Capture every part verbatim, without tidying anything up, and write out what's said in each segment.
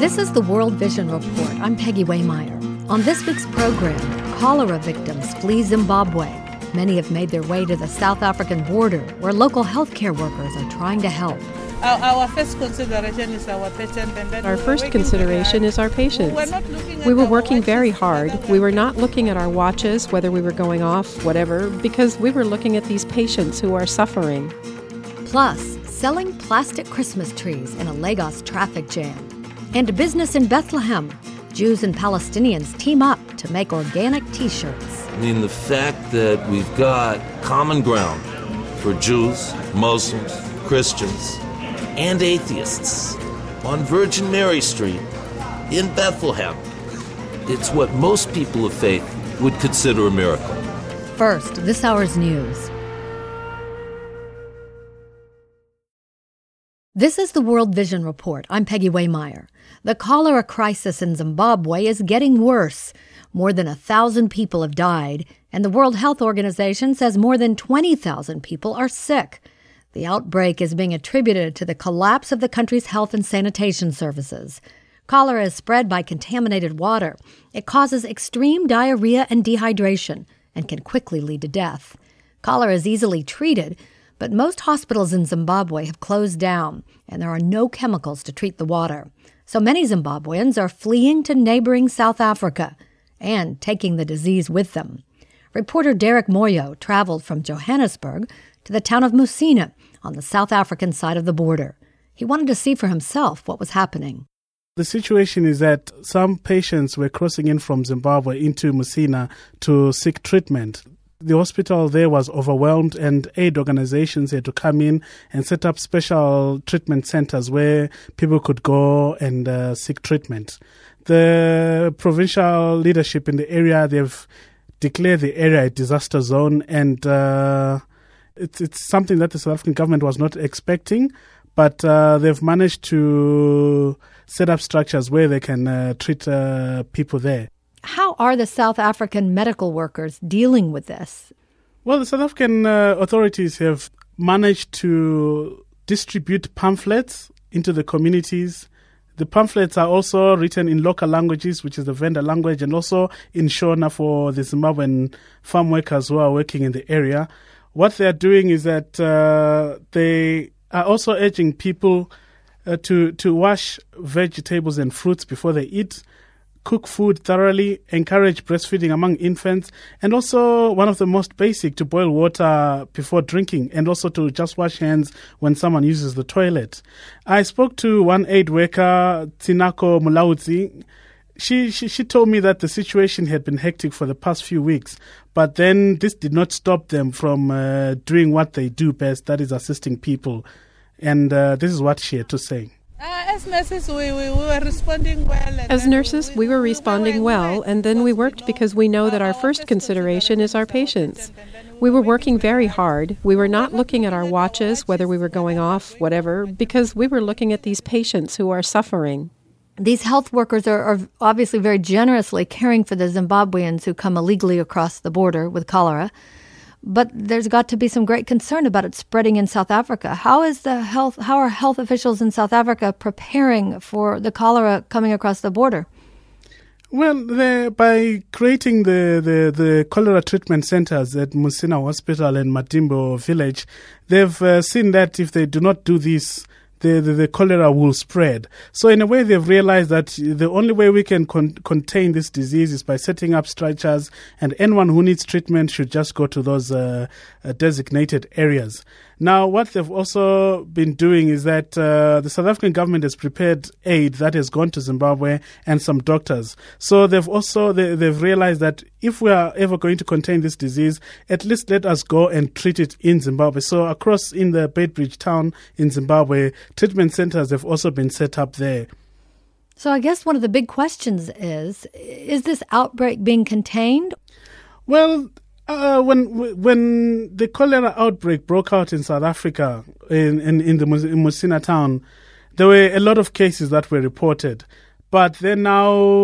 This is the World Vision Report. I'm Peggy Waymeyer. On this week's program, cholera victims flee Zimbabwe. Many have made their way to the South African border, where local healthcare workers are trying to help. Our, our first consideration is our patient. And then our we first consideration is our patients. We were, not looking we at were our working watches, very hard. We were not looking at our watches, whether we were going off, whatever, because we were looking at these patients who are suffering. Plus, selling plastic Christmas trees in a Lagos traffic jam. And a business in Bethlehem. Jews and Palestinians team up to make organic T-shirts. I mean, the fact that we've got common ground for Jews, Muslims, Christians, and atheists on Virgin Mary Street in Bethlehem. It's what most people of faith would consider a miracle. First, this hour's news. This is the World Vision Report. I'm Peggy Waymeyer. The cholera crisis in Zimbabwe is getting worse. More than a thousand people have died, and the World Health Organization says more than twenty thousand people are sick. The outbreak is being attributed to the collapse of the country's health and sanitation services. Cholera is spread by contaminated water. It causes extreme diarrhea and dehydration and can quickly lead to death. Cholera is easily treated, but most hospitals in Zimbabwe have closed down, and there are no chemicals to treat the water. So many Zimbabweans are fleeing to neighboring South Africa and taking the disease with them. Reporter Derek Moyo traveled from Johannesburg to the town of Musina on the South African side of the border. He wanted to see for himself what was happening. The situation is that some patients were crossing in from Zimbabwe into Musina to seek treatment. The hospital there was overwhelmed, and aid organizations had to come in and set up special treatment centers where people could go and uh, seek treatment. The provincial leadership in the area, they've declared the area a disaster zone, and uh, it's, it's something that the South African government was not expecting, but uh, they've managed to set up structures where they can uh, treat uh, people there. How are the South African medical workers dealing with this? Well, the South African uh, authorities have managed to distribute pamphlets into the communities. The pamphlets are also written in local languages, which is the Venda language, and also in Shona for the Zimbabwean farm workers who are working in the area. What they are doing is that uh, they are also urging people uh, to, to wash vegetables and fruits before they eat, cook food thoroughly, encourage breastfeeding among infants, and also one of the most basic, to boil water before drinking, and also to just wash hands when someone uses the toilet. I spoke to one aid worker, Tsinako Mulaudzi. She, she she told me that the situation had been hectic for the past few weeks, but then this did not stop them from uh, doing what they do best, that is assisting people. And uh, this is what she had to say. Uh, as nurses, we, we, we were responding well. And As nurses, we were responding well, and then we worked because we know that our first consideration is our patients. We were working very hard. We were not looking at our watches, whether we were going off, whatever, because we were looking at these patients who are suffering. These health workers are, are obviously very generously caring for the Zimbabweans who come illegally across the border with cholera. But there's got to be some great concern about it spreading in South Africa. How is the health? How are health officials in South Africa preparing for the cholera coming across the border? Well, by creating the, the, the cholera treatment centers at Musina Hospital and Matimbo Village, they've uh, seen that if they do not do this, The, the, the cholera will spread. So in a way, they've realized that the only way we can con- contain this disease is by setting up structures, and anyone who needs treatment should just go to those uh, uh, designated areas. Now, what they've also been doing is that uh, the South African government has prepared aid that has gone to Zimbabwe and some doctors. So they've also they, they've realized that if we are ever going to contain this disease, at least let us go and treat it in Zimbabwe. So across in the Beitbridge town in Zimbabwe, treatment centers have also been set up there. So I guess one of the big questions is, is this outbreak being contained? Well, Uh, when when the cholera outbreak broke out in South Africa, in, in, in the in Musina town, there were a lot of cases that were reported. But then now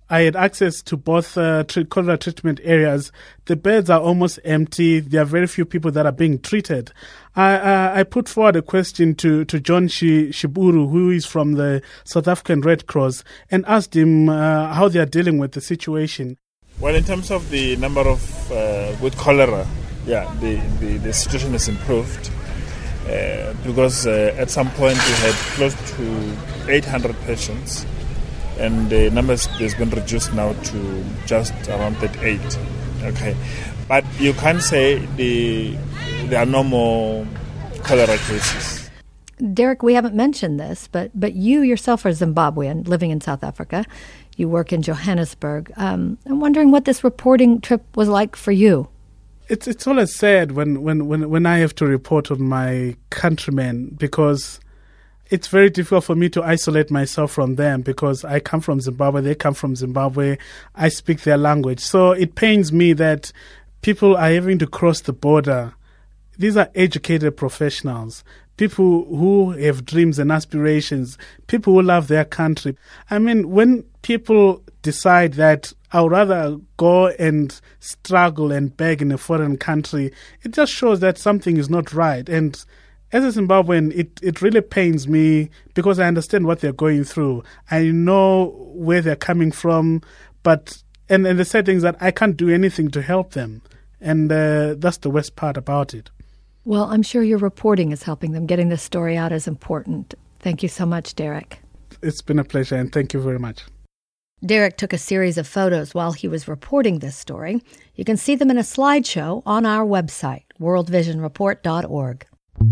I had access to both uh, cholera treatment areas. The beds are almost empty. There are very few people that are being treated. I, uh, I put forward a question to, to John Shiburu, who is from the South African Red Cross, and asked him uh, how they are dealing with the situation. Well, in terms of the number of, uh, with cholera, yeah, the, the, the situation has improved uh, because uh, at some point we had close to eight hundred patients. And the numbers has been reduced now to just around thirty-eight. Okay, but you can't say the there are no more cholera cases. Derek, we haven't mentioned this, but but you yourself are Zimbabwean living in South Africa. You work in Johannesburg. Um, I'm wondering what this reporting trip was like for you. It's it's always sad when, when, when, when I have to report on my countrymen, because it's very difficult for me to isolate myself from them, because I come from Zimbabwe, they come from Zimbabwe, I speak their language. So it pains me that people are having to cross the border. These are educated professionals, people who have dreams and aspirations, people who love their country. I mean, when people decide that I would rather go and struggle and beg in a foreign country, it just shows that something is not right. And as a Zimbabwean, it, it really pains me because I understand what they're going through. I know where they're coming from, but and, and the sad thing is that I can't do anything to help them. And uh, that's the worst part about it. Well, I'm sure your reporting is helping them. Getting this story out is important. Thank you so much, Derek. It's been a pleasure, and thank you very much. Derek took a series of photos while he was reporting this story. You can see them in a slideshow on our website, world vision report dot org.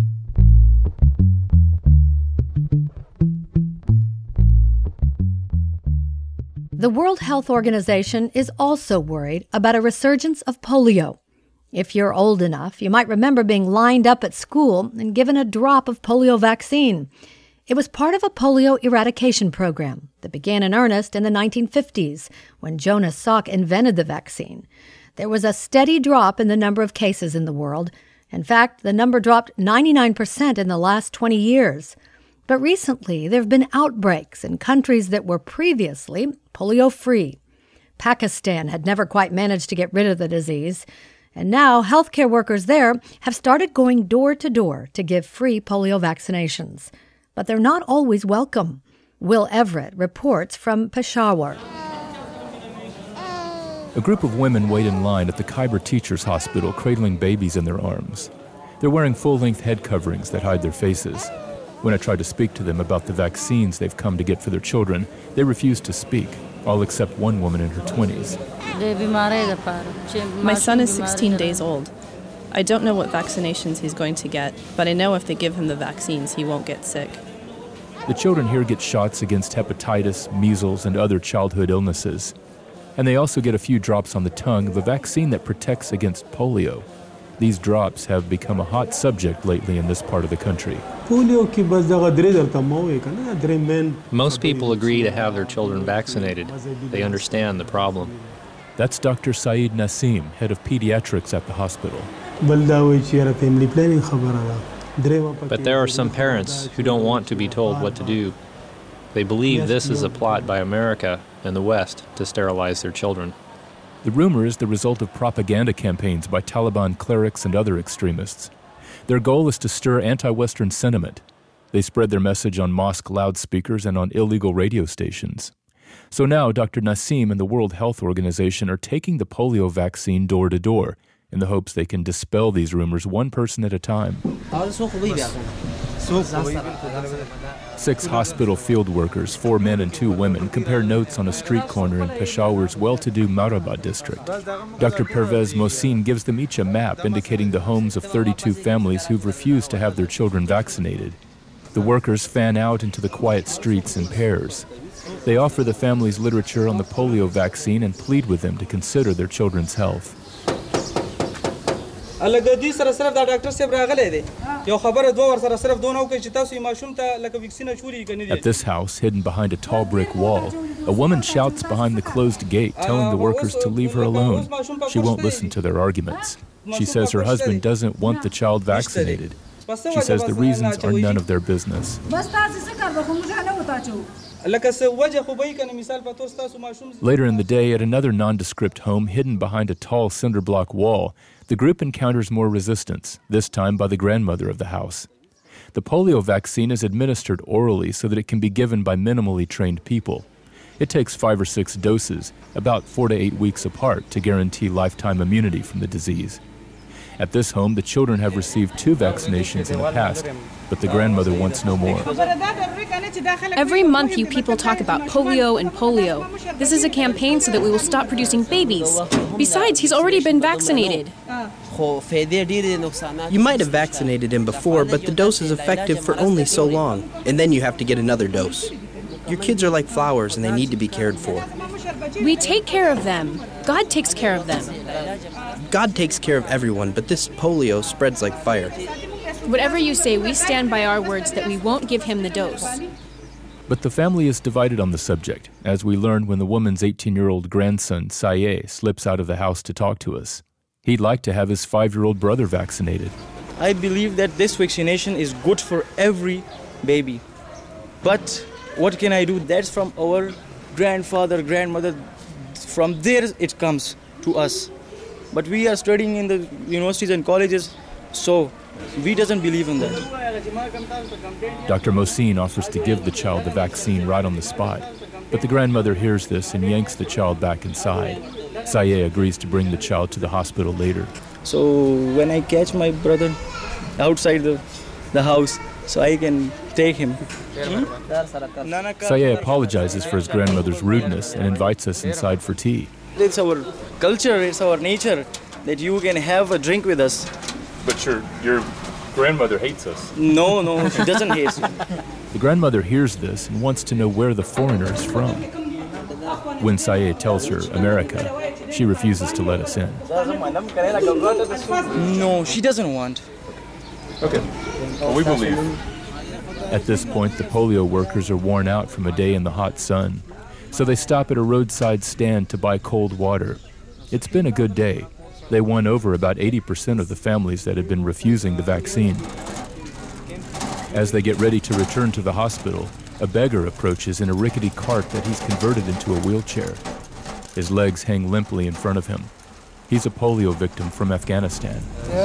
The World Health Organization is also worried about a resurgence of polio. If you're old enough, you might remember being lined up at school and given a drop of polio vaccine. It was part of a polio eradication program that began in earnest in the nineteen fifties when Jonas Salk invented the vaccine. There was a steady drop in the number of cases in the world. In fact, the number dropped ninety-nine percent in the last twenty years. But recently, there have been outbreaks in countries that were previously polio-free. Pakistan had never quite managed to get rid of the disease, and now healthcare workers there have started going door to door to give free polio vaccinations. But they're not always welcome. Will Everett reports from Peshawar. A group of women wait in line at the Khyber Teachers Hospital, cradling babies in their arms. They're wearing full-length head coverings that hide their faces. When I tried to speak to them about the vaccines they've come to get for their children, they refused to speak, all except one woman in her twenties. My son is sixteen days old. I don't know what vaccinations he's going to get, but I know if they give him the vaccines, he won't get sick. The children here get shots against hepatitis, measles, and other childhood illnesses. And they also get a few drops on the tongue of a vaccine that protects against polio. These drops have become a hot subject lately in this part of the country. Most people agree to have their children vaccinated. They understand the problem. That's Doctor Saeed Nassim, head of pediatrics at the hospital. But there are some parents who don't want to be told what to do. They believe this is a plot by America and the West to sterilize their children. The rumor is the result of propaganda campaigns by Taliban clerics and other extremists. Their goal is to stir anti-Western sentiment. They spread their message on mosque loudspeakers and on illegal radio stations. So now Doctor Nassim and the World Health Organization are taking the polio vaccine door to door in the hopes they can dispel these rumors one person at a time. Six hospital field workers, four men and two women, compare notes on a street corner in Peshawar's well-to-do Maraba district. Doctor Pervez Mohsin gives them each a map indicating the homes of thirty-two families who've refused to have their children vaccinated. The workers fan out into the quiet streets in pairs. They offer the families literature on the polio vaccine and plead with them to consider their children's health. At this house, hidden behind a tall brick wall, a woman shouts behind the closed gate, telling the workers to leave her alone. She won't listen to their arguments. She says her husband doesn't want the child vaccinated. She says the reasons are none of their business. Later in the day, at another nondescript home hidden behind a tall cinder block wall, the group encounters more resistance, this time by the grandmother of the house. The polio vaccine is administered orally so that it can be given by minimally trained people. It takes five or six doses, about four to eight weeks apart, to guarantee lifetime immunity from the disease. At this home, the children have received two vaccinations in the past, but the grandmother wants no more. Every month you people talk about polio and polio. This is a campaign so that we will stop producing babies. Besides, he's already been vaccinated. You might have vaccinated him before, but the dose is effective for only so long, and then you have to get another dose. Your kids are like flowers and they need to be cared for. We take care of them. God takes care of them. God takes care of everyone, but this polio spreads like fire. Whatever you say, we stand by our words that we won't give him the dose. But the family is divided on the subject, as we learn when the woman's eighteen-year-old grandson, Saye, slips out of the house to talk to us. He'd like to have his five-year-old brother vaccinated. I believe that this vaccination is good for every baby. But what can I do? That's from our grandfather, grandmother. From there it comes to us. But we are studying in the universities and colleges, so we doesn't believe in that. Doctor Mohsin offers to give the child the vaccine right on the spot, but the grandmother hears this and yanks the child back inside. Saye agrees to bring the child to the hospital later. So when I catch my brother outside the, the house, so I can take him. Hmm? Saye apologizes for his grandmother's rudeness and invites us inside for tea. It's our culture, it's our nature that you can have a drink with us. But your your grandmother hates us. No, no, she doesn't hate us. The grandmother hears this and wants to know where the foreigner is from. When Saye tells her America, she refuses to let us in. No, she doesn't want. Okay, well, we believe. At this point, the polio workers are worn out from a day in the hot sun, so they stop at a roadside stand to buy cold water. It's been a good day. They won over about eighty percent of the families that had been refusing the vaccine. As they get ready to return to the hospital, a beggar approaches in a rickety cart that he's converted into a wheelchair. His legs hang limply in front of him. He's a polio victim from Afghanistan.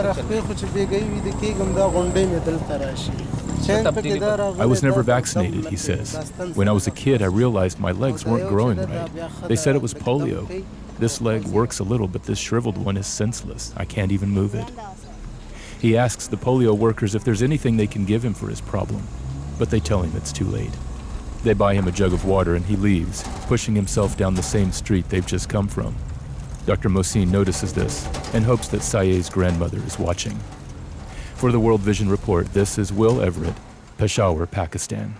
I was never vaccinated, he says. When I was a kid, I realized my legs weren't growing right. They said it was polio. This leg works a little, but this shriveled one is senseless. I can't even move it. He asks the polio workers if there's anything they can give him for his problem, but they tell him it's too late. They buy him a jug of water and he leaves, pushing himself down the same street they've just come from. Doctor Mohsin notices this and hopes that Saye's grandmother is watching. For the World Vision Report, this is Will Everett, Peshawar, Pakistan.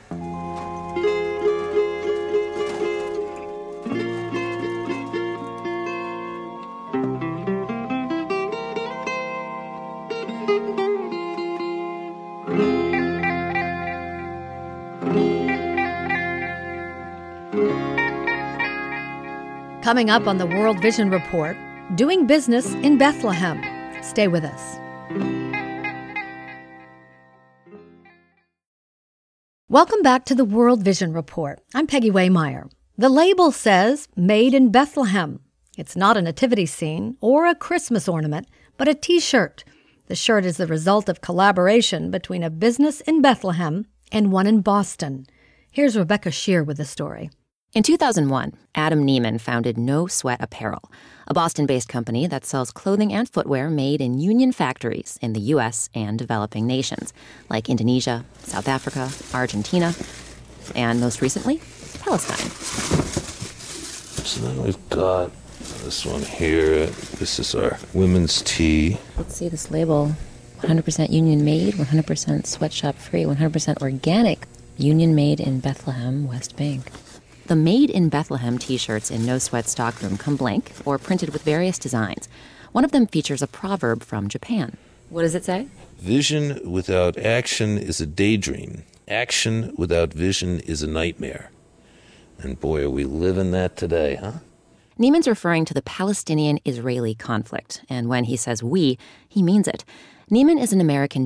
Coming up on the World Vision Report, doing business in Bethlehem. Stay with us. Welcome back to the World Vision Report. I'm Peggy Waymeyer. The label says Made in Bethlehem. It's not a nativity scene or a Christmas ornament, but a T-shirt. The shirt is the result of collaboration between a business in Bethlehem and one in Boston. Here's Rebecca Shear with the story. In two thousand one, Adam Neiman founded No Sweat Apparel, a Boston-based company that sells clothing and footwear made in union factories in the U S and developing nations, like Indonesia, South Africa, Argentina, and most recently, Palestine. So then we've got this one here. This is our women's tee. Let's see this label. one hundred percent union made, one hundred percent sweatshop free, one hundred percent organic. Union made in Bethlehem, West Bank. The Made in Bethlehem t-shirts in No Sweat stockroom come blank or printed with various designs. One of them features a proverb from Japan. What does it say? Vision without action is a daydream. Action without vision is a nightmare. And boy, are we living that today, huh? Neiman's referring to the Palestinian-Israeli conflict, and when he says we, he means it. Neiman is an American Jew.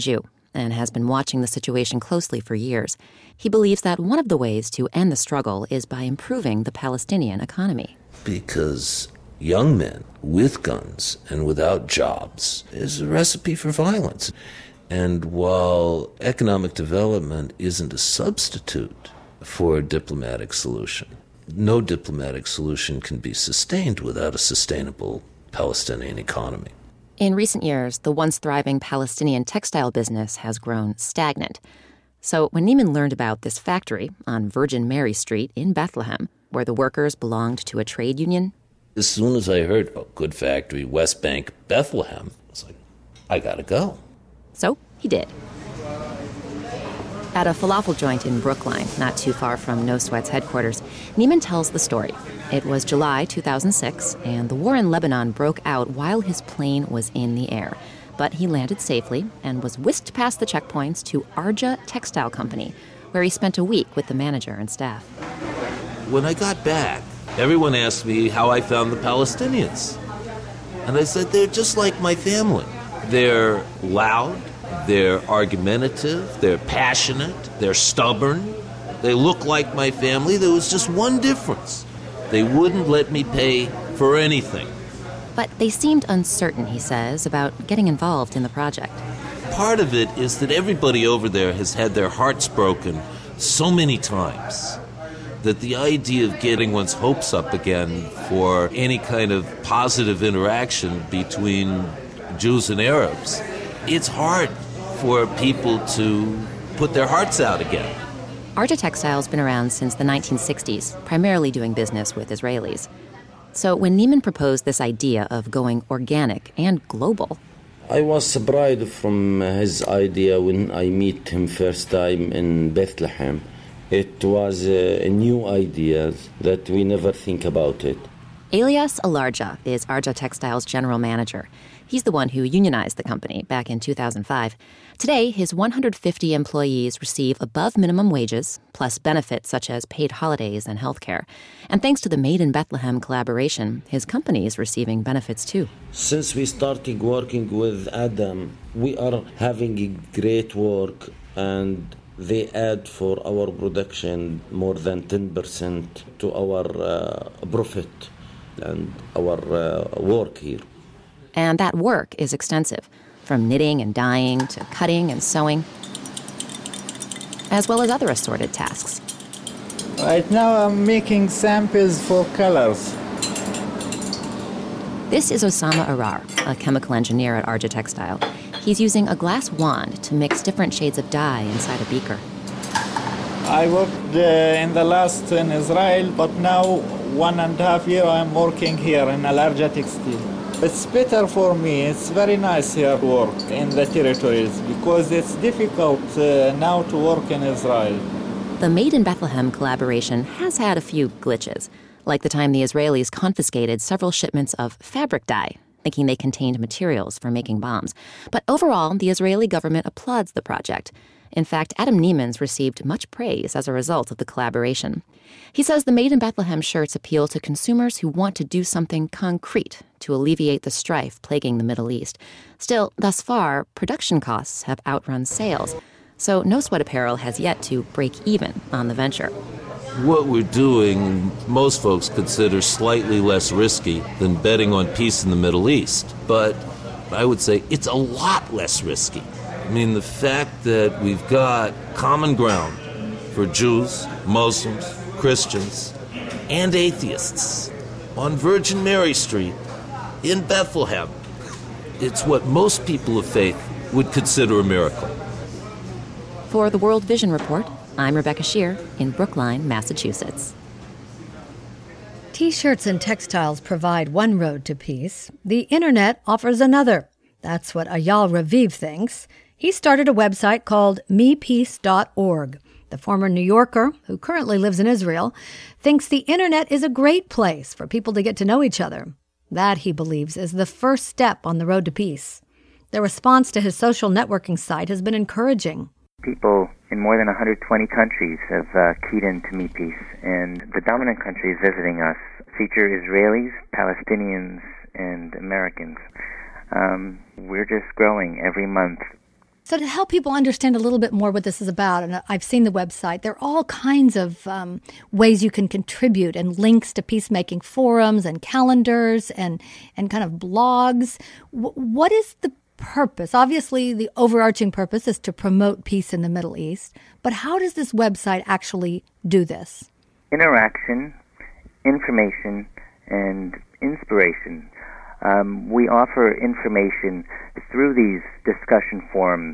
and has been watching the situation closely for years. He believes that one of the ways to end the struggle is by improving the Palestinian economy. Because young men with guns and without jobs is a recipe for violence. And while economic development isn't a substitute for a diplomatic solution, no diplomatic solution can be sustained without a sustainable Palestinian economy. In recent years, the once thriving Palestinian textile business has grown stagnant. So when Neiman learned about this factory on Virgin Mary Street in Bethlehem, where the workers belonged to a trade union, as soon as I heard, oh, good factory, West Bank, Bethlehem, I was like, I gotta go. So he did. At a falafel joint in Brookline, not too far from No Sweat's headquarters, Neiman tells the story. It was July two thousand six, and the war in Lebanon broke out while his plane was in the air. But he landed safely and was whisked past the checkpoints to Arja Textile Company, where he spent a week with the manager and staff. When I got back, everyone asked me how I found the Palestinians. And I said, they're just like my family. They're loud, they're argumentative, they're passionate, they're stubborn. They look like my family. There was just one difference. They wouldn't let me pay for anything. But they seemed uncertain, he says, about getting involved in the project. Part of it is that everybody over there has had their hearts broken so many times that the idea of getting one's hopes up again for any kind of positive interaction between Jews and Arabs, it's hard for people to put their hearts out again. Arja Textile's been around since the nineteen sixties, primarily doing business with Israelis. So when Neiman proposed this idea of going organic and global, I was surprised from his idea when I met him first time in Bethlehem. It was a new idea that we never think about it. Elias Alarja is Arja Textile's general manager. He's the one who unionized the company back in two thousand five. Today, his one hundred fifty employees receive above minimum wages, plus benefits such as paid holidays and health care. And thanks to the Made in Bethlehem collaboration, his company is receiving benefits too. Since we started working with Adam, we are having great work, and they add for our production more than ten percent to our uh, profit and our uh, work here. And that work is extensive, from knitting and dyeing to cutting and sewing, as well as other assorted tasks. Right now I'm making samples for colors. This is Osama Arar, a chemical engineer at Arja Textile. He's using a glass wand to mix different shades of dye inside a beaker. I worked uh, in the last in Israel, but now one and a half year I'm working here in Arja Textile. It's better for me. It's very nice here to work in the territories because it's difficult uh, now to work in Israel. The Made in Bethlehem collaboration has had a few glitches, like the time the Israelis confiscated several shipments of fabric dye, thinking they contained materials for making bombs. But overall, the Israeli government applauds the project. In fact, Adam Neiman's received much praise as a result of the collaboration. He says the Made in Bethlehem shirts appeal to consumers who want to do something concrete to alleviate the strife plaguing the Middle East. Still, thus far, production costs have outrun sales, so No Sweat Apparel has yet to break even on the venture. What we're doing, most folks consider slightly less risky than betting on peace in the Middle East. But I would say it's a lot less risky. I mean, the fact that we've got common ground for Jews, Muslims, Christians, and atheists on Virgin Mary Street in Bethlehem, it's what most people of faith would consider a miracle. For the World Vision Report, I'm Rebecca Shear in Brookline, Massachusetts. T-shirts and textiles provide one road to peace. The internet offers another. That's what Ayal Raviv thinks. He started a website called me peace dot org. The former New Yorker, who currently lives in Israel, thinks the internet is a great place for people to get to know each other. That, he believes, is the first step on the road to peace. The response to his social networking site has been encouraging. People in more than one hundred twenty countries have uh, keyed into Me Peace, and the dominant countries visiting us feature Israelis, Palestinians, and Americans. Um, we're just growing every month. So to help people understand a little bit more what this is about, and I've seen the website, there are all kinds of um, ways you can contribute and links to peacemaking forums and calendars and, and kind of blogs. W- what is the purpose? Obviously, the overarching purpose is to promote peace in the Middle East, but how does this website actually do this? Interaction, information, and inspiration. Um, we offer information through these discussion forums.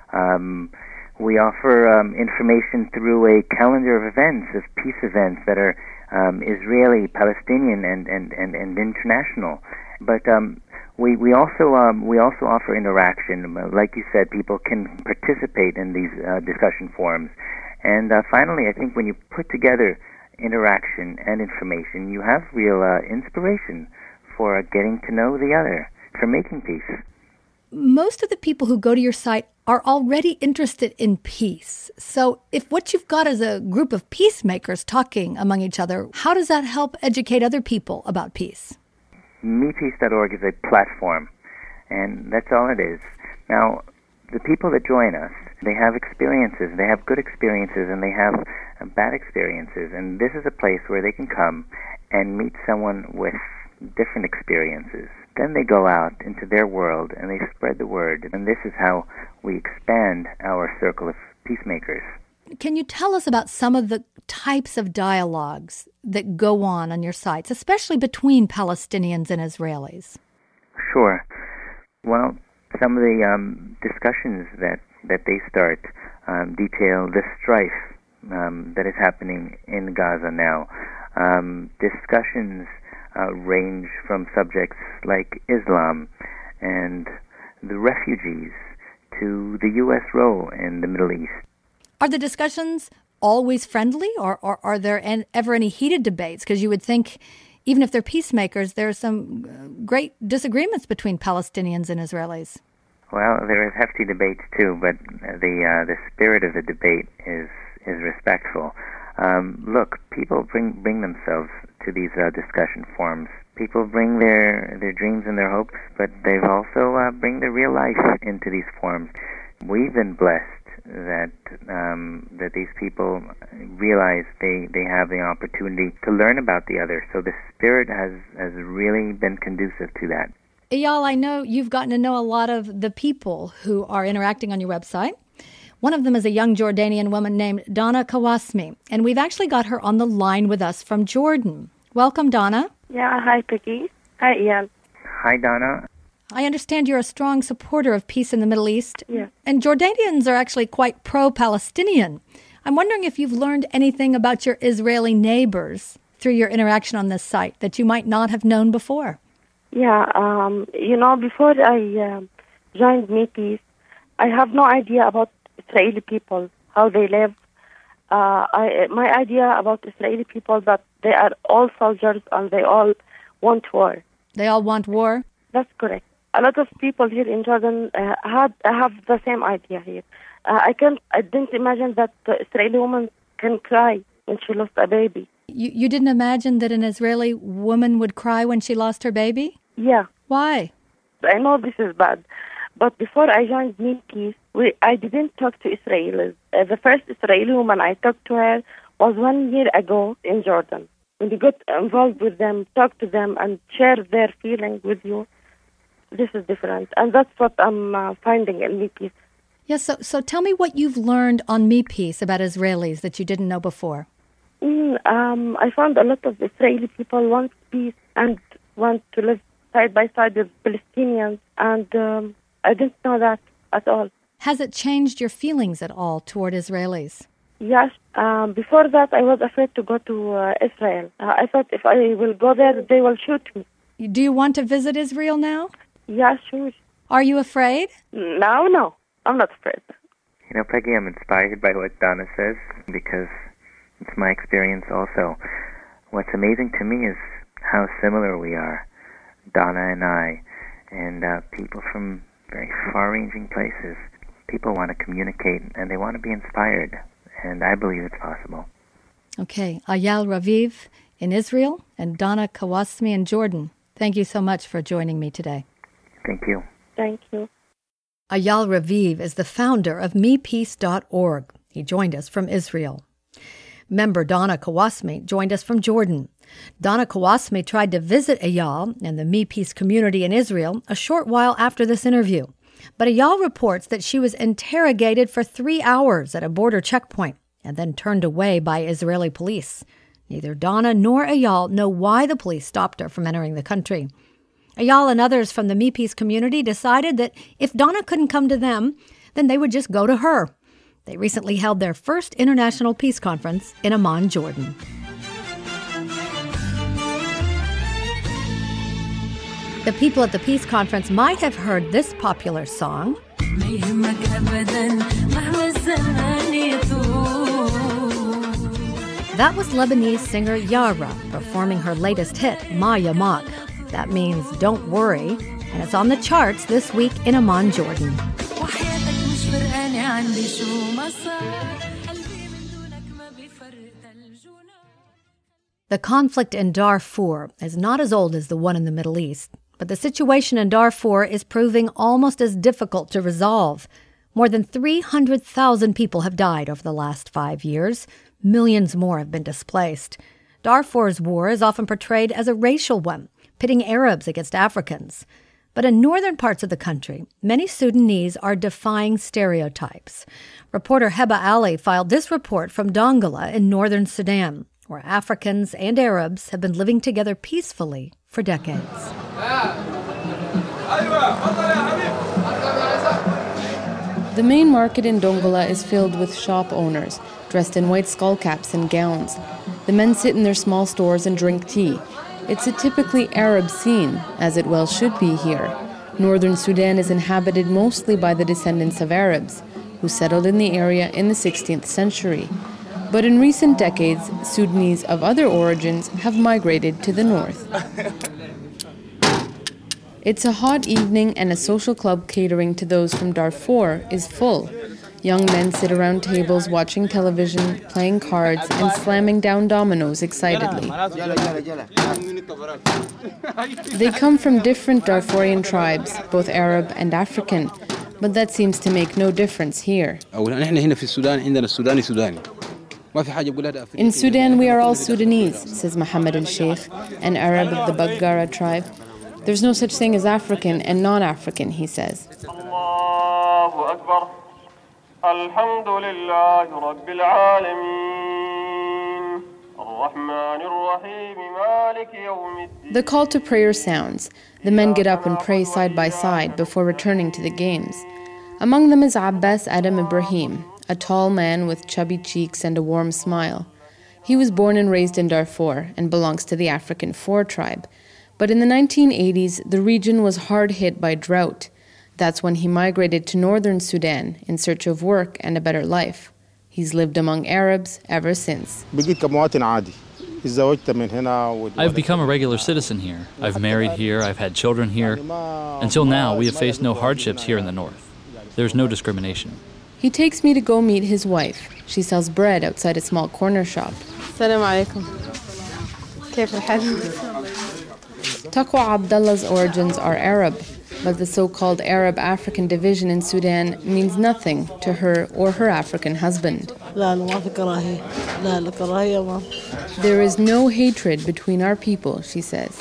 Um, we offer um, information through a calendar of events, of peace events that are um, Israeli, Palestinian, and, and, and, and international. But um, we we also um, we also offer interaction. Like you said, people can participate in these uh, discussion forums. And uh, finally, I think when you put together interaction and information, you have real uh, inspiration for uh, getting to know the other, for making peace. Most of the people who go to your site are already interested in peace. So if what you've got is a group of peacemakers talking among each other, how does that help educate other people about peace? me peace dot org is a platform, and that's all it is. Now, the people that join us, they have experiences. They have good experiences, and they have uh, bad experiences. And this is a place where they can come and meet someone with different experiences. Then they go out into their world, and they spread the word. And this is how we expand our circle of peacemakers. Can you tell us about some of the types of dialogues that go on on your sites, especially between Palestinians and Israelis? Sure. Well, some of the um, discussions that, that they start um, detail the strife um, that is happening in Gaza now. Um, discussions uh, range from subjects like Islam and the refugees to the U S role in the Middle East. Are the discussions always friendly, or, or are there an, ever any heated debates? Because you would think, even if they're peacemakers, there are some great disagreements between Palestinians and Israelis. Well, there is hefty debates too, but the uh, the spirit of the debate is is respectful. Um, look, people bring bring themselves to these uh, discussion forums. People bring their their dreams and their hopes, but they've also uh, bring their real life into these forums. We've been blessed that um, that these people realize they, they have the opportunity to learn about the other. So the spirit has, has really been conducive to that. Eyal, I know you've gotten to know a lot of the people who are interacting on your website. One of them is a young Jordanian woman named Donna Kawasmi, and we've actually got her on the line with us from Jordan. Welcome, Donna. Yeah, hi, Peggy. Hi, Eyal. Hi, Donna. I understand you're a strong supporter of peace in the Middle East. Yeah. And Jordanians are actually quite pro-Palestinian. I'm wondering if you've learned anything about your Israeli neighbors through your interaction on this site that you might not have known before. Yeah, um, you know, before I uh, joined Me Peace, I have no idea about Israeli people, how they live. Uh, I, my idea about Israeli people that they are all soldiers and they all want war. They all want war? That's correct. A lot of people here in Jordan uh, had have the same idea here. Uh, I can't. I didn't imagine that the Israeli woman can cry when she lost a baby. You you didn't imagine that an Israeli woman would cry when she lost her baby? Yeah. Why? I know this is bad, but before I joined Me Peace, we I didn't talk to Israelis. Uh, the first Israeli woman I talked to her was one year ago in Jordan. When you get involved with them, talk to them, and share their feelings with you, this is different. And that's what I'm uh, finding in Me Peace. Yes, so, so tell me what you've learned on Me Peace about Israelis that you didn't know before. Mm, um, I found a lot of Israeli people want peace and want to live side by side with Palestinians, and um, I didn't know that at all. Has it changed your feelings at all toward Israelis? Yes. Um, before that, I was afraid to go to uh, Israel. Uh, I thought if I will go there, they will shoot me. Do you want to visit Israel now? Yeah, sure. Are you afraid? No, no. I'm not afraid. You know, Peggy, I'm inspired by what Donna says because it's my experience also. What's amazing to me is how similar we are, Donna and I, and uh, people from very far-ranging places. People want to communicate and they want to be inspired, and I believe it's possible. Okay, Eyal Raviv in Israel and Donna Kawasmi in Jordan. Thank you so much for joining me today. Thank you. Thank you. Eyal Raviv is the founder of me peace dot org. He joined us from Israel. Member Donna Kawasmi joined us from Jordan. Donna Kawasmi tried to visit Eyal and the MePeace community in Israel a short while after this interview. But Eyal reports that she was interrogated for three hours at a border checkpoint and then turned away by Israeli police. Neither Donna nor Eyal know why the police stopped her from entering the country. Eyal and others from the MePeace community decided that if Donna couldn't come to them, then they would just go to her. They recently held their first International Peace Conference in Amman, Jordan. The people at the Peace Conference might have heard this popular song. That was Lebanese singer Yara performing her latest hit, Ma Yamak. That means don't worry, and it's on the charts this week in Amman, Jordan. The conflict in Darfur is not as old as the one in the Middle East, but the situation in Darfur is proving almost as difficult to resolve. More than three hundred thousand people have died over the last five years. Millions more have been displaced. Darfur's war is often portrayed as a racial one, pitting Arabs against Africans. But in northern parts of the country, many Sudanese are defying stereotypes. Reporter Heba Ali filed this report from Dongola in northern Sudan, where Africans and Arabs have been living together peacefully for decades. The main market in Dongola is filled with shop owners, dressed in white skullcaps and gowns. The men sit in their small stores and drink tea. It's a typically Arab scene, as it well should be here. Northern Sudan is inhabited mostly by the descendants of Arabs, who settled in the area in the sixteenth century. But in recent decades, Sudanese of other origins have migrated to the north. It's a hot evening and a social club catering to those from Darfur is full. Young men sit around tables watching television, playing cards, and slamming down dominoes excitedly. They come from different Darfurian tribes, both Arab and African, but that seems to make no difference here. In Sudan, we are all Sudanese, says Mohammed al-Sheikh, an Arab of the Baggara tribe. There's no such thing as African and non-African, he says. The call to prayer sounds. The men get up and pray side by side before returning to the games. Among them is Abbas Adam Ibrahim, a tall man with chubby cheeks and a warm smile. He was born and raised in Darfur and belongs to the African Four tribe. But in the nineteen eighties, the region was hard hit by drought. That's when he migrated to northern Sudan in search of work and a better life. He's lived among Arabs ever since. I've become a regular citizen here. I've married here, I've had children here. Until now, we have faced no hardships here in the north. There's no discrimination. He takes me to go meet his wife. She sells bread outside a small corner shop. Assalamu alaikum. كيف الحال؟ Taqwa Abdullah's origins are Arab, but the so-called Arab African division in Sudan means nothing to her or her African husband. There is no hatred between our people, she says.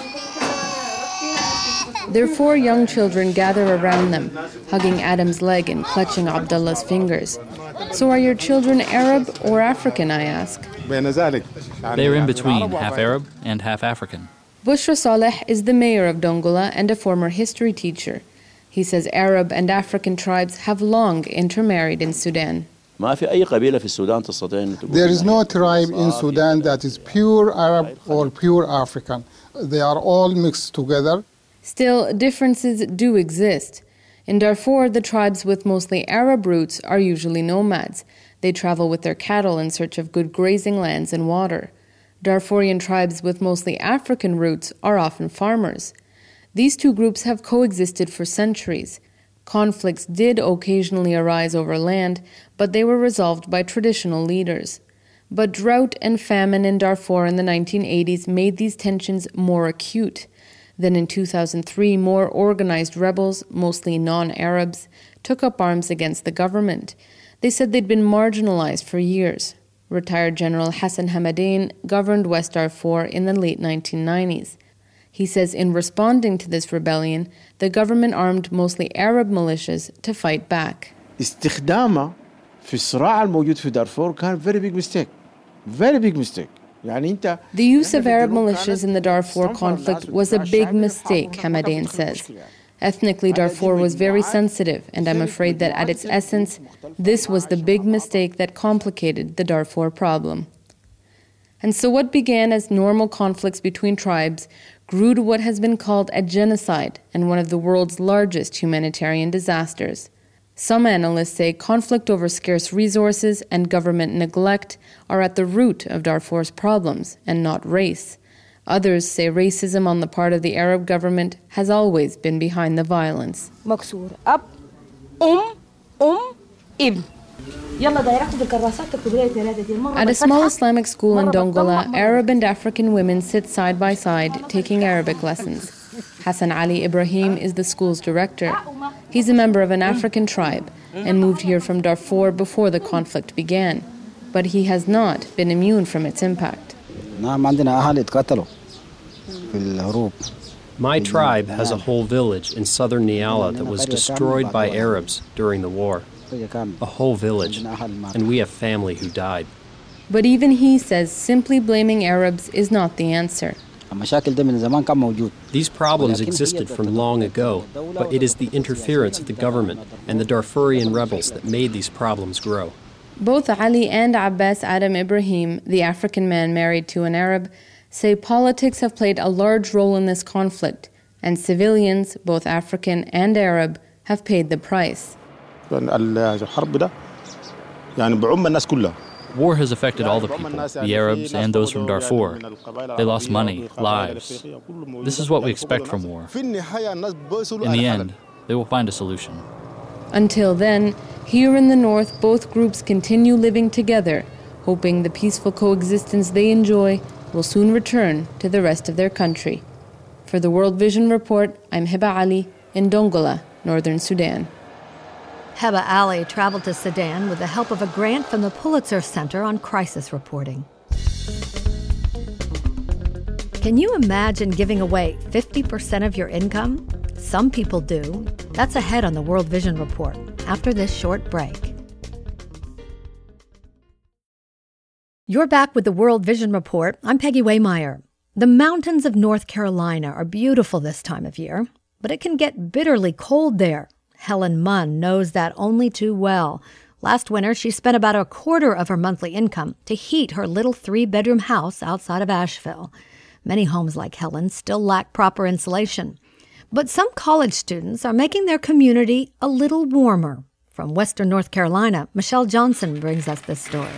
Their four young children gather around them, hugging Adam's leg and clutching Abdullah's fingers. So are your children Arab or African, I ask? They are in between, half Arab and half African. Bushra Saleh is the mayor of Dongola and a former history teacher. He says Arab and African tribes have long intermarried in Sudan. There is no tribe in Sudan that is pure Arab or pure African. They are all mixed together. Still, differences do exist. In Darfur, the tribes with mostly Arab roots are usually nomads. They travel with their cattle in search of good grazing lands and water. Darfurian tribes with mostly African roots are often farmers. These two groups have coexisted for centuries. Conflicts did occasionally arise over land, but they were resolved by traditional leaders. But drought and famine in Darfur in the nineteen eighties made these tensions more acute. Then in two thousand three, more organized rebels, mostly non-Arabs, took up arms against the government. They said they'd been marginalized for years. Retired General Hassan Hamadain governed West Darfur in the late nineteen nineties. He says in responding to this rebellion, the government armed mostly Arab militias to fight back. استخدامه في الصراع الموجود في دارفور كان very big mistake. Very big mistake. The use of Arab militias in the Darfur conflict was a big mistake, Hamadain says. Ethnically, Darfur was very sensitive, and I'm afraid that at its essence, this was the big mistake that complicated the Darfur problem. And so what began as normal conflicts between tribes grew to what has been called a genocide and one of the world's largest humanitarian disasters. Some analysts say conflict over scarce resources and government neglect are at the root of Darfur's problems and not race. Others say racism on the part of the Arab government has always been behind the violence. At a small Islamic school in Dongola, Arab and African women sit side by side taking Arabic lessons. Hassan Ali Ibrahim is the school's director. He's a member of an African tribe and moved here from Darfur before the conflict began. But he has not been immune from its impact. My tribe has a whole village in southern Niala that was destroyed by Arabs during the war. A whole village. And we have family who died. But even he says simply blaming Arabs is not the answer. These problems existed from long ago, but it is the interference of the government and the Darfurian rebels that made these problems grow. Both Ali and Abbas Adam Ibrahim, the African man married to an Arab, say politics have played a large role in this conflict, and civilians, both African and Arab, have paid the price. War has affected all the people, the Arabs and those from Darfur. They lost money, lives. This is what we expect from war. In the end, they will find a solution. Until then, here in the north, both groups continue living together, hoping the peaceful coexistence they enjoy will soon return to the rest of their country. For the World Vision Report, I'm Hiba Ali in Dongola, northern Sudan. Heba Ali traveled to Sudan with the help of a grant from the Pulitzer Center on Crisis Reporting. Can you imagine giving away fifty percent of your income? Some people do. That's ahead on the World Vision Report after this short break. You're back with the World Vision Report. I'm Peggy Waymeyer. The mountains of North Carolina are beautiful this time of year, but it can get bitterly cold there. Helen Munn knows that only too well. Last winter, she spent about a quarter of her monthly income to heat her little three-bedroom house outside of Asheville. Many homes like Helen still lack proper insulation. But some college students are making their community a little warmer. From Western North Carolina, Michelle Johnson brings us this story.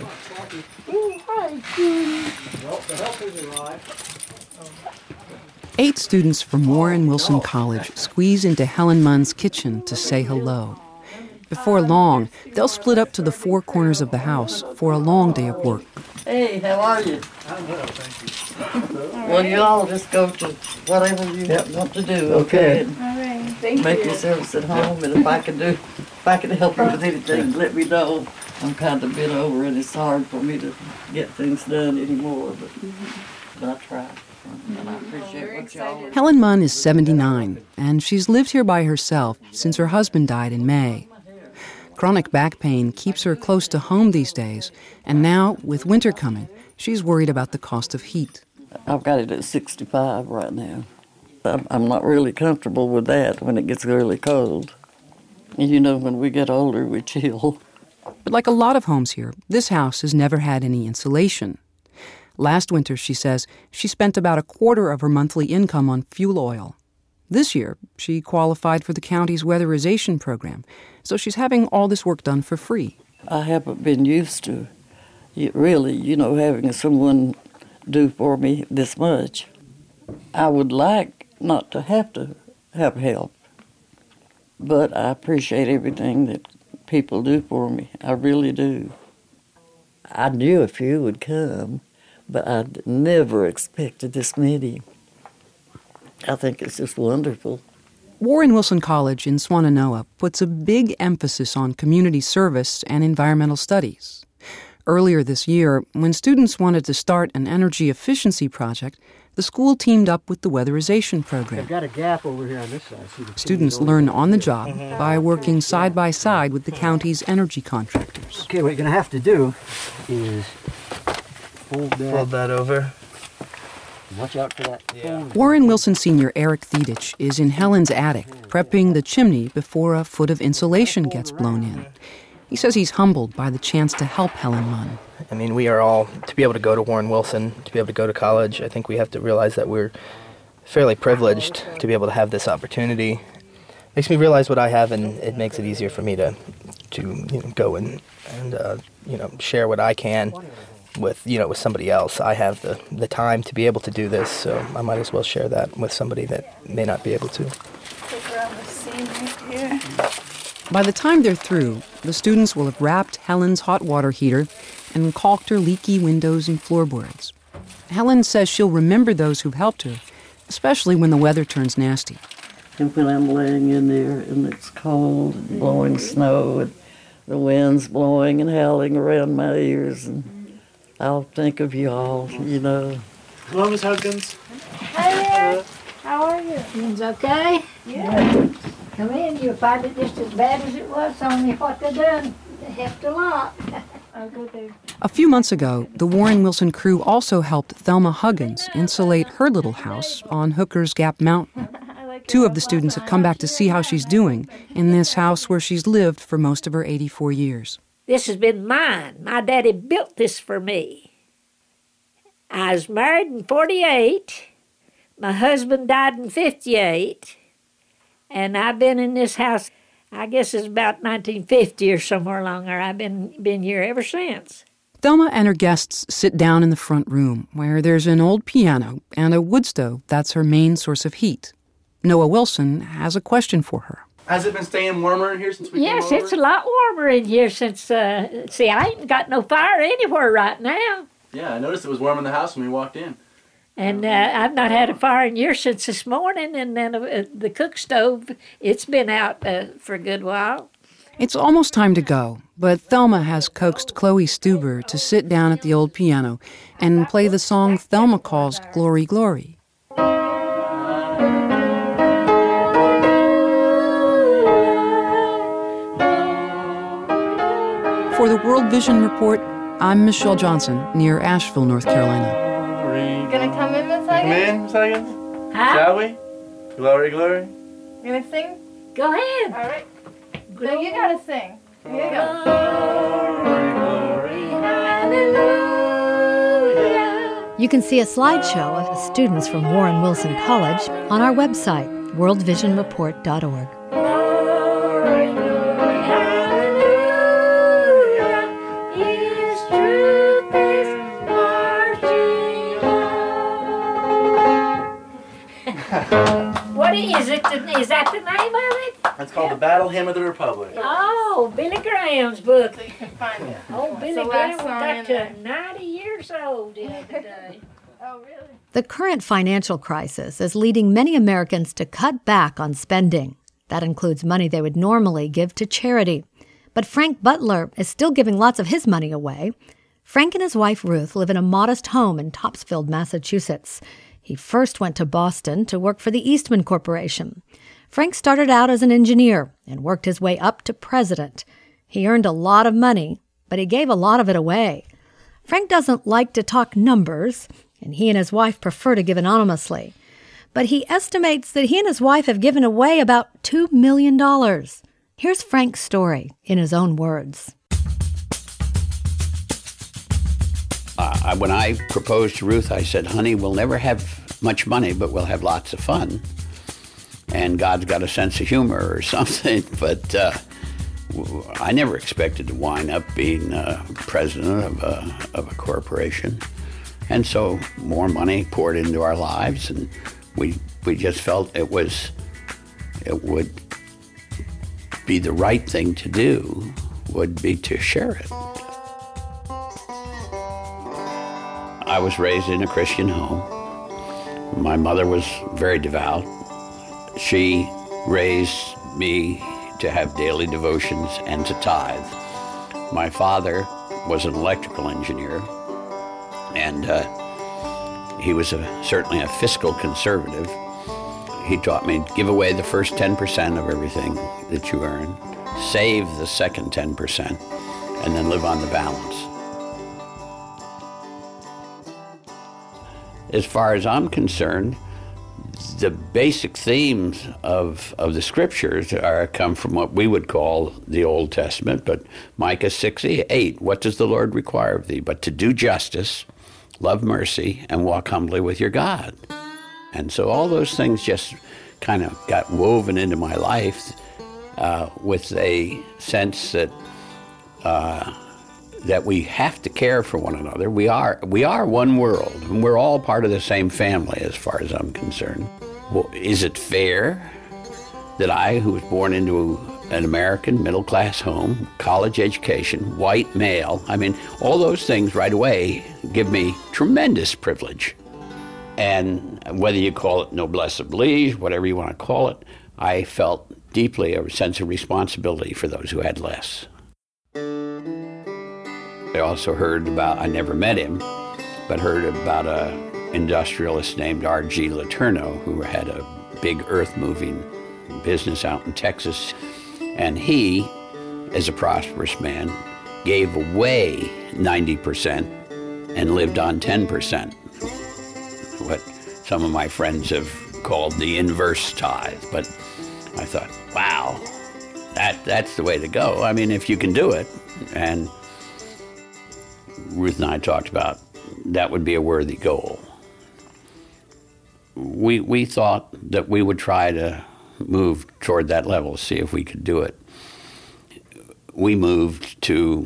Eight students from Warren Wilson College squeeze into Helen Munn's kitchen to say hello. Before long, they'll split up to the four corners of the house for a long day of work. Hey, how are you? I'm well, thank you. Well, you all just go to whatever you yep. want to do, okay? okay. All right, thank Make you. yourselves at home, and if I can do, if I can help you with anything, let me know. I'm kind of bent over, and it's hard for me to get things done anymore, but, mm-hmm. but I try. And I appreciate what y'all... Helen Munn is seventy-nine, and she's lived here by herself since her husband died in May. Chronic back pain keeps her close to home these days, and now, with winter coming, she's worried about the cost of heat. I've got it at sixty-five right now. I'm, I'm not really comfortable with that when it gets really cold. And you know, when we get older, we chill. But like a lot of homes here, this house has never had any insulation. Last winter, she says, she spent about a quarter of her monthly income on fuel oil. This year, she qualified for the county's weatherization program, so she's having all this work done for free. I haven't been used to, really, you know, having someone do for me this much. I would like not to have to have help, but I appreciate everything that people do for me. I really do. I knew a few would come, but I never expected this many. I think it's just wonderful. Warren Wilson College in Swannanoa puts a big emphasis on community service and environmental studies. Earlier this year, when students wanted to start an energy efficiency project, the school teamed up with the weatherization program. I've got a gap over here on this side. See the Students learn on the job by working side by side with the county's energy contractors. Okay, what you're going to have to do is fold that, fold that over. Watch out for that. Yeah. Warren Wilson Senior Eric Thedich is in Helen's attic, prepping the chimney before a foot of insulation gets blown in. He says he's humbled by the chance to help Helen Munn. I mean, we are all, to be able to go to Warren Wilson, to be able to go to college, I think we have to realize that we're fairly privileged to be able to have this opportunity. It makes me realize what I have, and it makes it easier for me to, to you know, go and, and uh, you know, share what I can with, you know, with somebody else. I have the, the time to be able to do this, so I might as well share that with somebody that may not be able to. Take around the scene right here. By the time they're through, the students will have wrapped Helen's hot water heater and caulked her leaky windows and floorboards. Helen says she'll remember those who've helped her, especially when the weather turns nasty. And when I'm laying in there and it's cold and blowing snow and the wind's blowing and howling around my ears, and I'll think of you all, you know. Hello, Miss Huggins. Hi there. How are you? Things okay? Yeah. Come in, you'll find it just as bad as it was, only what they done. They helped a lot. I'll go there. A few months ago, the Warren Wilson crew also helped Thelma Huggins insulate her little house on Hooker's Gap Mountain. Two of the students have come back to see how she's doing in this house where she's lived for most of her eighty-four years. This has been mine. My daddy built this for me. I was married in forty-eight. My husband died in fifty-eight. And I've been in this house, I guess it's about nineteen fifty or somewhere along there. I've been, been here ever since. Thelma and her guests sit down in the front room, where there's an old piano and a wood stove that's her main source of heat. Noah Wilson has a question for her. Has it been staying warmer in here since we Yes, came over? it's a lot warmer in here since, uh, see, I ain't got no fire anywhere right now. Yeah, I noticed it was warm in the house when we walked in. And uh, I've not had a fire in years since this morning, and then uh, the cook stove, it's been out uh, for a good while. It's almost time to go, but Thelma has coaxed Chloe Stuber to sit down at the old piano and play the song Thelma calls Glory, Glory. For the World Vision Report, I'm Michelle Johnson, near Asheville, North Carolina. You gonna come in, Miss Huggins? Come in, Miss Huggins? Huh? Shall we? Glory, glory. You gonna sing? Go ahead. All right. No, you gotta sing. Here you go. You can see a slideshow of the students from Warren Wilson College on our website, world vision report dot org. What is it? Is that the name of it? It's called the Battle Hymn of the Republic. Oh, Billy Graham's book. So you can find it. Oh, Billy the Graham last song got in to there. ninety years old the other day. Oh, really? The current financial crisis is leading many Americans to cut back on spending. That includes money they would normally give to charity. But Frank Butler is still giving lots of his money away. Frank and his wife Ruth live in a modest home in Topsfield, Massachusetts. He first went to Boston to work for the Eastman Corporation. Frank started out as an engineer and worked his way up to president. He earned a lot of money, but he gave a lot of it away. Frank doesn't like to talk numbers, and he and his wife prefer to give anonymously. But he estimates that he and his wife have given away about two million dollars. Here's Frank's story in his own words. Uh, when I proposed to Ruth, I said, honey, we'll never have much money, but we'll have lots of fun. And God's got a sense of humor or something. But uh, I never expected to wind up being uh, president of a, of a corporation. And so more money poured into our lives, and we we just felt it was it would be the right thing to do, would be to share it. I was raised in a Christian home. My mother was very devout. She raised me to have daily devotions and to tithe. My father was an electrical engineer, and uh, he was a, certainly a fiscal conservative. He taught me to give away the first ten percent of everything that you earn, save the second ten percent, and then live on the balance. As far as I'm concerned, the basic themes of, of the scriptures are come from what we would call the Old Testament, but Micah six eight, what does the Lord require of thee? But to do justice, love mercy, and walk humbly with your God. And so all those things just kind of got woven into my life uh, with a sense that uh, that we have to care for one another. We are we are one world, and we're all part of the same family as far as I'm concerned. Well, is it fair that I, who was born into an American middle-class home, college education, white male, I mean, all those things right away give me tremendous privilege. And whether you call it noblesse oblige, whatever you want to call it, I felt deeply a sense of responsibility for those who had less. I also heard about, I never met him, but heard about a industrialist named R G Letourneau, who had a big earth-moving business out in Texas. And he, as a prosperous man, gave away ninety percent and lived on ten percent. What some of my friends have called the inverse tithe. But I thought, wow, that that's the way to go. I mean, if you can do it. And Ruth and I talked about that would be a worthy goal. We we thought that we would try to move toward that level, see if we could do it. We moved to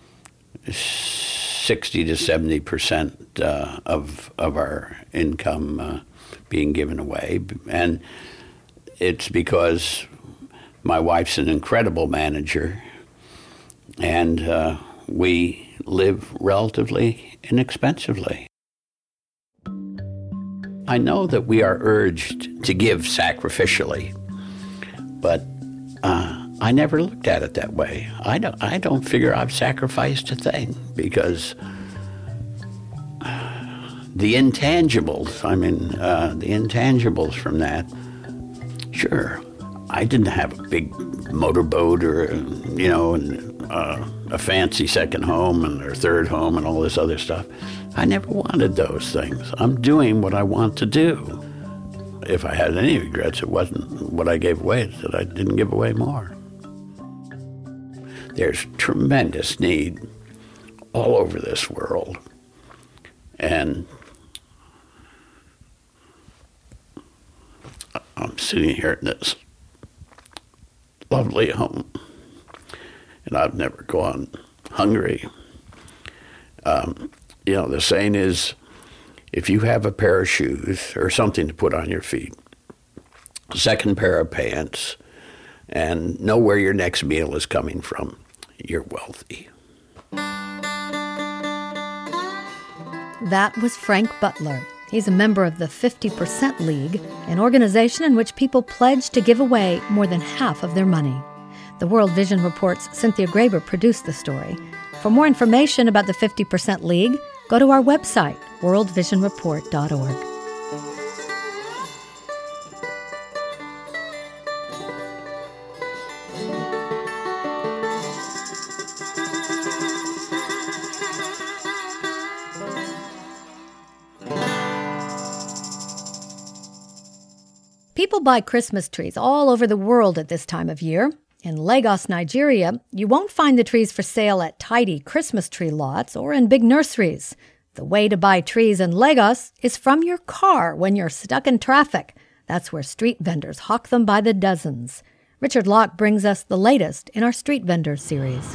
sixty to seventy percent uh, of of our income uh, being given away, and it's because my wife's an incredible manager, and uh, we live relatively inexpensively. I know that we are urged to give sacrificially, but uh, I never looked at it that way. I don't, I don't figure I've sacrificed a thing, because the intangibles, I mean, uh, the intangibles from that, sure, I didn't have a big motorboat or, you know, and, uh, a fancy second home and or third home and all this other stuff. I never wanted those things. I'm doing what I want to do. If I had any regrets, it wasn't what I gave away, it's that I didn't give away more. There's tremendous need all over this world. And I'm sitting here in this lovely home, and I've never gone hungry. Um, you know, the saying is, if you have a pair of shoes or something to put on your feet, a second pair of pants, and know where your next meal is coming from, you're wealthy. That was Frank Butler. He's a member of the fifty percent League, an organization in which people pledge to give away more than half of their money. The World Vision Report's Cynthia Graber produced the story. For more information about the fifty percent League, go to our website, world vision report dot org. People buy Christmas trees all over the world at this time of year. In Lagos, Nigeria, you won't find the trees for sale at tidy Christmas tree lots or in big nurseries. The way to buy trees in Lagos is from your car when you're stuck in traffic. That's where street vendors hawk them by the dozens. Richard Locke brings us the latest in our Street Vendors series.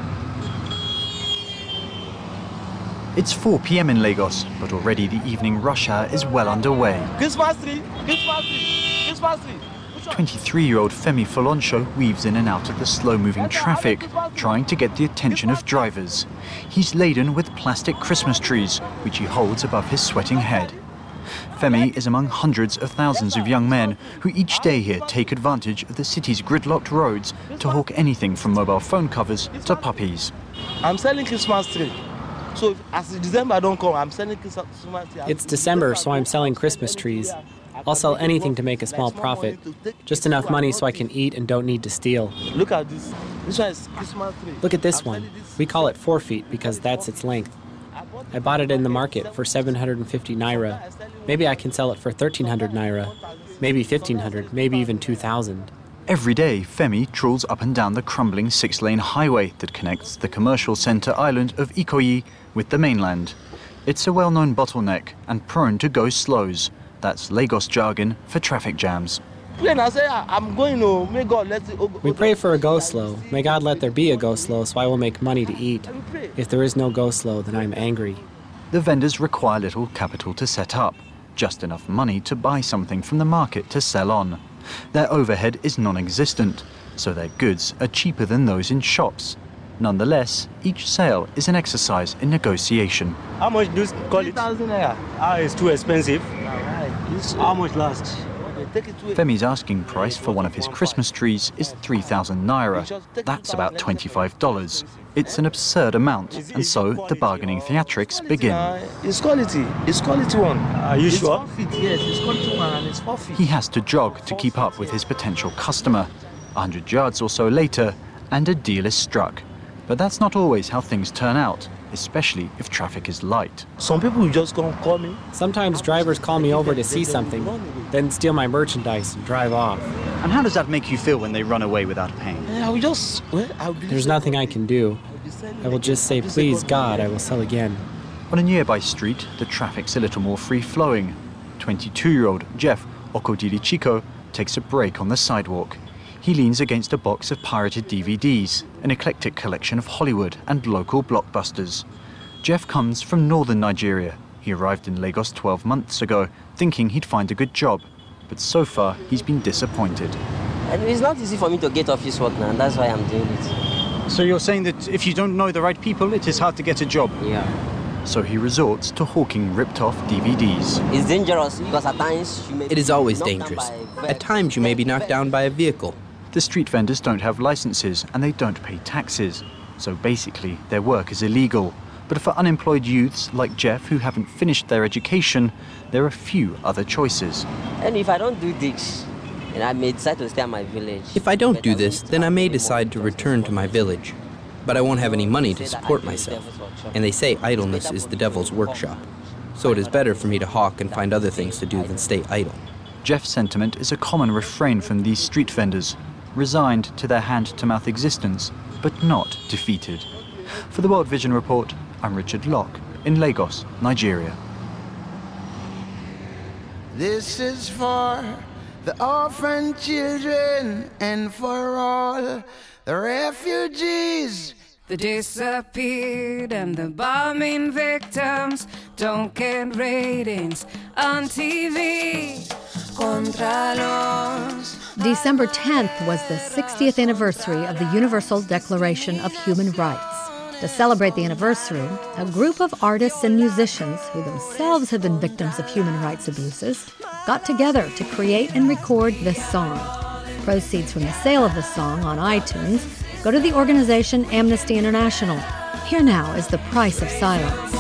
It's four p.m. in Lagos, but already the evening rush hour is well underway. Christmas tree! Christmas tree! Christmas tree! twenty-three-year-old Femi Folonsho weaves in and out of the slow-moving traffic, trying to get the attention of drivers. He's laden with plastic Christmas trees, which he holds above his sweating head. Femi is among hundreds of thousands of young men who each day here take advantage of the city's gridlocked roads to hawk anything from mobile phone covers to puppies. I'm selling Christmas tree. So if, as December don't come, I'm selling Christmas tree. It's December, so I'm selling Christmas trees. I'll sell anything to make a small profit. Just enough money so I can eat and don't need to steal. Look at this. This one is Christmas tree. Look at this one. We call it four feet because that's its length. I bought it in the market for seven hundred fifty naira. Maybe I can sell it for thirteen hundred naira. Maybe fifteen hundred, maybe even two thousand. Every day, Femi trawls up and down the crumbling six-lane highway that connects the commercial centre island of Ikoyi with the mainland. It's a well-known bottleneck and prone to go-slows. That's Lagos jargon for traffic jams. I say, I'm going to, may God let it. We pray for a go-slow. May God let there be a go-slow so I will make money to eat. If there is no go-slow, then I'm angry. The vendors require little capital to set up, just enough money to buy something from the market to sell on. Their overhead is non-existent, so their goods are cheaper than those in shops. Nonetheless, each sale is an exercise in negotiation. How much do you call it? three thousand naira. Ah, it's too expensive. How much last? Femi's asking price for one of his Christmas trees is three thousand naira. That's about twenty-five dollars. It's an absurd amount, and so the bargaining theatrics begin. It's quality. It's quality one. Are you sure? It's four feet, yes. It's quality one and it's four feet. He has to jog to keep up with his potential customer. A hundred yards or so later, and a deal is struck. But that's not always how things turn out, especially if traffic is light. Some people just come call me. Sometimes drivers call me over to see something, then steal my merchandise and drive off. And how does that make you feel when they run away without paying? I will just... Well, I'll be There's nothing I can do. I will just say, please God, I will sell again. On a nearby street, the traffic's a little more free-flowing. twenty-two-year-old Jeff Okodili Chico takes a break on the sidewalk. He leans against a box of pirated D V Ds, an eclectic collection of Hollywood and local blockbusters. Jeff comes from northern Nigeria. He arrived in Lagos twelve months ago, thinking he'd find a good job. But so far, he's been disappointed. And it's not easy for me to get office work now, and that's why I'm doing it. So you're saying that if you don't know the right people, it is hard to get a job? Yeah. So he resorts to hawking ripped-off D V Ds. It's dangerous because at times you may It is always dangerous. At times you may be knocked down by a vehicle. The street vendors don't have licenses and they don't pay taxes. So basically, their work is illegal. But for unemployed youths like Jeff who haven't finished their education, there are few other choices. And if I don't do this, then I may decide to stay at my village. If I don't do this, then I may decide to return to my village. But I won't have any money to support myself. And they say idleness is the devil's workshop. So it is better for me to hawk and find other things to do than stay idle. Jeff's sentiment is a common refrain from these street vendors, resigned to their hand-to-mouth existence, but not defeated. For the World Vision Report, I'm Richard Locke in Lagos, Nigeria. This is for the orphan children and for all the refugees. The disappeared and the bombing victims don't get ratings on T V. Contra los. December tenth was the sixtieth anniversary of the Universal Declaration of Human Rights. To celebrate the anniversary, a group of artists and musicians who themselves have been victims of human rights abuses got together to create and record this song. Proceeds from the sale of the song on iTunes go to the organization Amnesty International. Here now is The Price of Silence.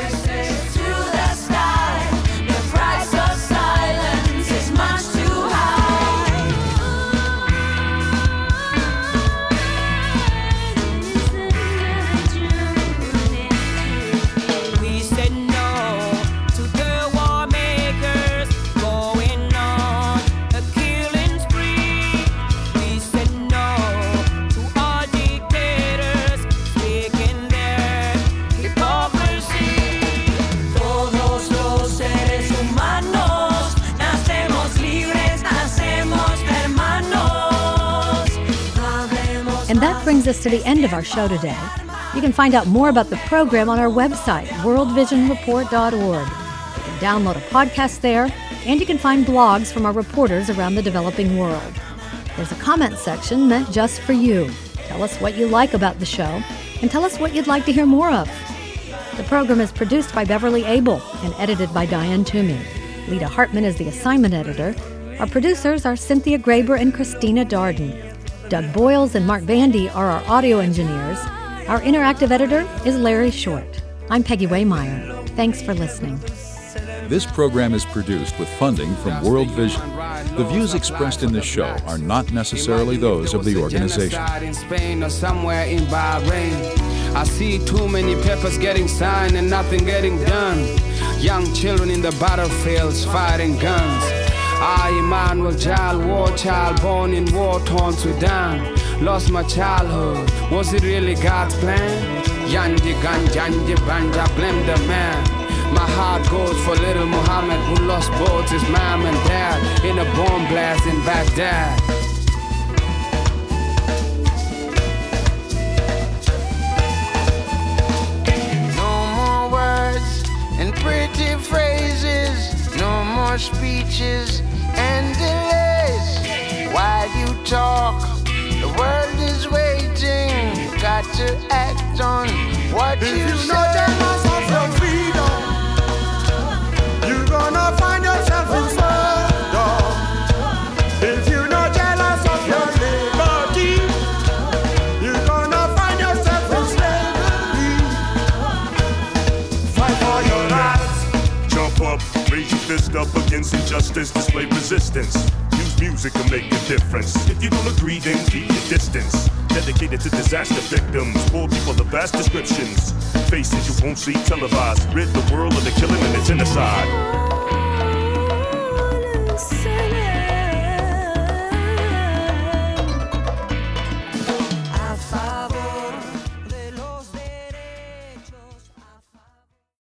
And that brings us to the end of our show today. You can find out more about the program on our website, world vision report dot org. You can download a podcast there, and you can find blogs from our reporters around the developing world. There's a comment section meant just for you. Tell us what you like about the show, and tell us what you'd like to hear more of. The program is produced by Beverly Abel and edited by Diane Toomey. Lita Hartman is the assignment editor. Our producers are Cynthia Graber and Christina Darden. Doug Boyles and Mark Bandy are our audio engineers. Our interactive editor is Larry Short. I'm Peggy Waymeyer. Thanks for listening. This program is produced with funding from World Vision. The views expressed in this show are not necessarily those of the organization. In Spain or somewhere in Bahrain, I see too many papers getting signed and nothing getting done. Young children in the battlefields fighting guns. I, Emmanuel Jal, war child born in war-torn Sudan. Lost my childhood, was it really God's plan? Yanji Ganjanji Banja, blame the man. My heart goes for little Muhammad who lost both his mom and dad in a bomb blast in Baghdad. No more words and pretty phrases, no more speeches and delays. While you talk, the world is waiting. You got to act on what if you, you say. Know the loss of your freedom, you're gonna find yourself in struggle. If you're not jealous of your liberty, you're gonna find yourself in slavery. Fight for your rights. Jump up, raise your fist up against injustice, display resistance. Use music to make a difference. If you don't agree, then keep your distance. Dedicated to disaster victims, poor people of vast descriptions. Faces you won't see televised. Rid the world of the killing and the genocide.